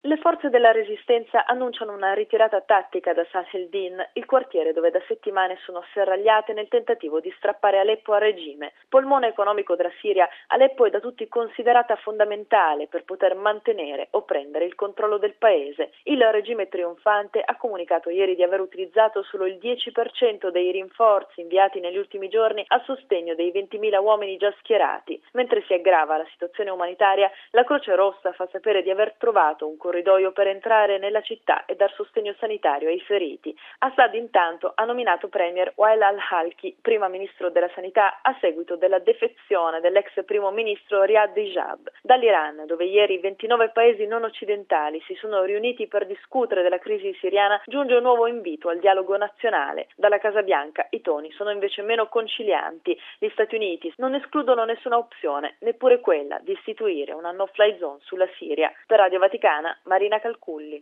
Le forze della resistenza annunciano una ritirata tattica da Sah-el-Din, il quartiere dove da settimane sono serragliate nel tentativo di strappare Aleppo al regime. Polmone economico della Siria, Aleppo è da tutti considerata fondamentale per poter mantenere o prendere il controllo del paese. Il regime trionfante ha comunicato ieri di aver utilizzato solo il 10% dei rinforzi inviati negli ultimi giorni a sostegno dei 20.000 uomini già schierati. Mentre si aggrava la situazione umanitaria, la Croce Rossa fa sapere di aver trovato un corridoio per entrare nella città e dar sostegno sanitario ai feriti. Assad intanto ha nominato premier Wael al-Halki, prima ministro della sanità, a seguito della defezione dell'ex primo ministro Riyad Dihab. Dall'Iran, dove ieri 29 paesi non occidentali si sono riuniti per discutere della crisi siriana, giunge un nuovo invito al dialogo nazionale. Dalla Casa Bianca i toni sono invece meno concilianti. Gli Stati Uniti non escludono nessuna opzione, neppure quella di istituire una no-fly zone sulla Siria. Per Radio Vaticana, Marina Calculli.